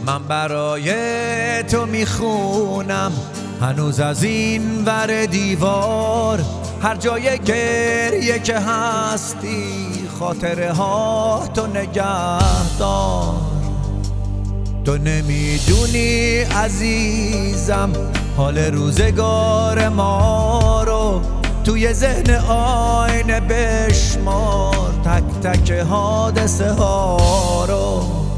من برای تو میخونم هنوز از این ور دیوار، هر جای گریه که هستی خاطره ها تو نگهدار. تو نمیدونی عزیزم حال روزگار ما رو، توی ذهن آینه بشمار تک تک حادثه ها رو.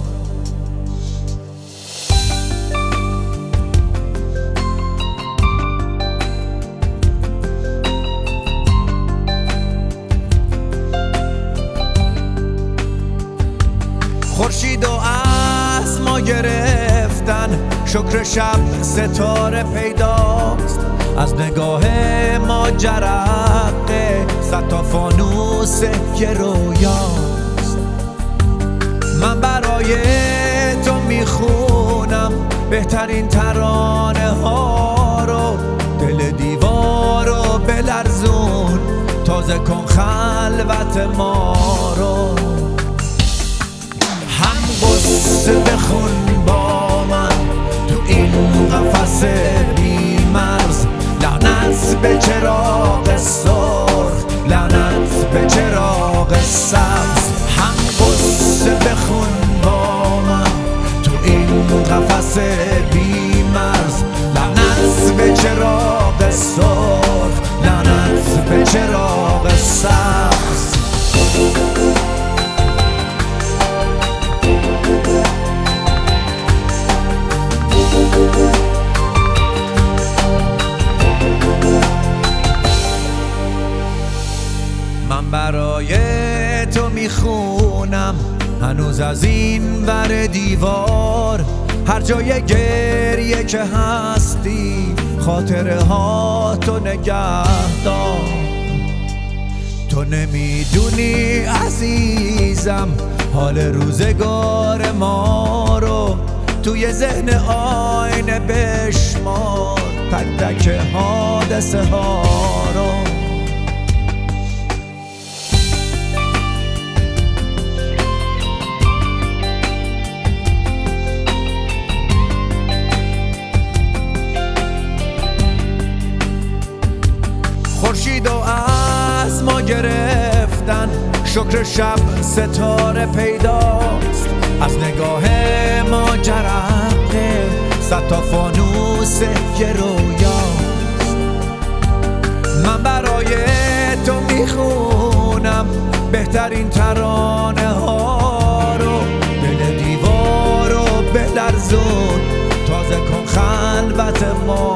خورشید و از ما گرفتن، شکر شب ستاره پیداست، از نگاه ما جرقه صد تا فانوس یه رویاست. من برای تو میخونم بهترین ترانه ها رو، دل دیوار رو بلرزون، تازه کن خلوت ما رو. هم قصه بخون با من تو این قفس بی مرز، لعنت به چراغ سرخ، لعنت به چراغ سبز. هم قصه بخون با من تو این قفس بی مرز، لعنت به چراغ سرخ، لعنت به چراغ سبز. من برای تو میخونم هنوز از این ور دیوار، هر جای گریه که هستی خاطره ها تو نگهدار. تو نمیدونی عزیزم حال روزگار ما رو، توی ذهن آینه بشمار تک تک حادثه ها رو. خورشید و از ما گرفتن، شکر شب ستاره پیداست، از نگاه ما جرقه صد تا فانوس یه رویاست. من برای تو میخونم بهترین ترانه ها رو، دل دیوار رو بلرزون، تازه کن خلوت ما